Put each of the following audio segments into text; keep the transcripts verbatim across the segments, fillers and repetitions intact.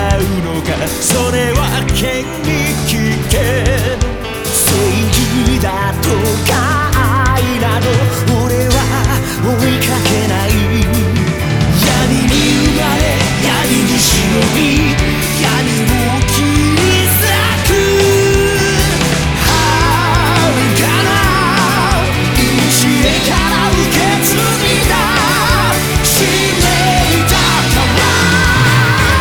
うのか、それは剣に聞け。正義だとか愛など俺は追いかけない。闇に生まれ闇に忍び闇を切り裂く遥かな道から受け継いだ使命だから。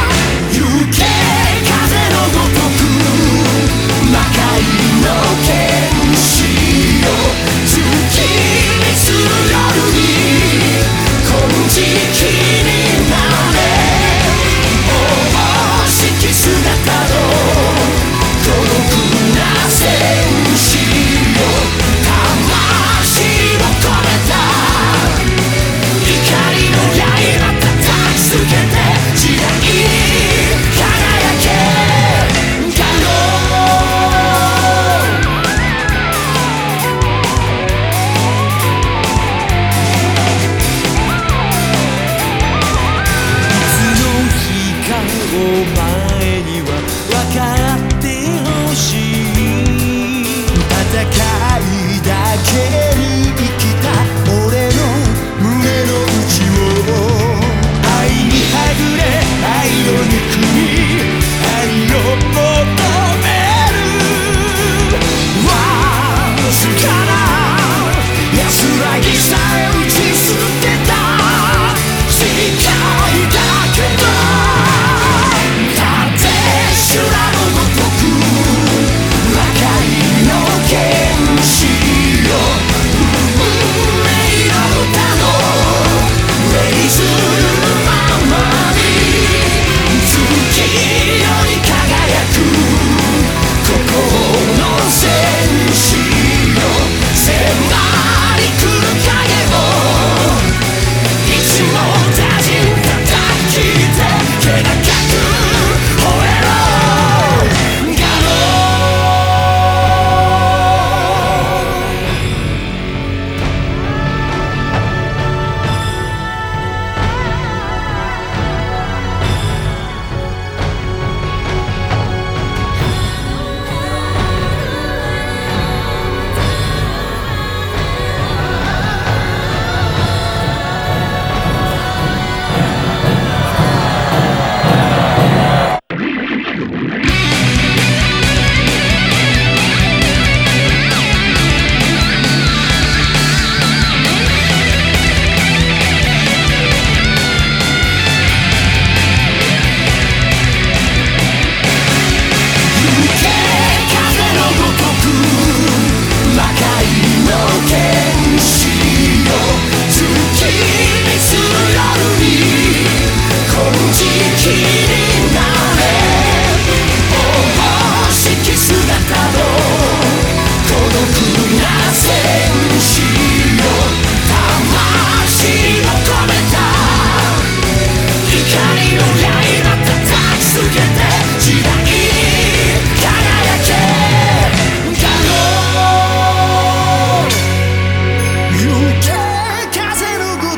行け風のごとく魔界の剣士よ、月にする夜に金色になれ。大式姿の孤独な戦士よ、魂を込めた怒りの刃叩きつけて時代輝け。ガロお前には分かってほしい。戦いだけに生きた俺の胸の内を愛にはぐれ愛を憎み愛を求める。わずかな安らぎさえ打ち捨てた世界だけど、修羅のごとく魔界の剣士よ、運命の歌のレイズるままに月より輝く孤高の戦士よ、迫り来る影を一網打尽叩きて気高く吠えろ。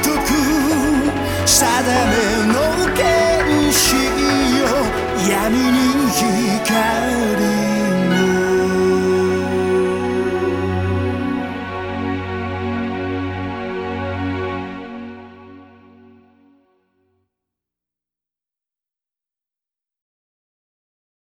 闇に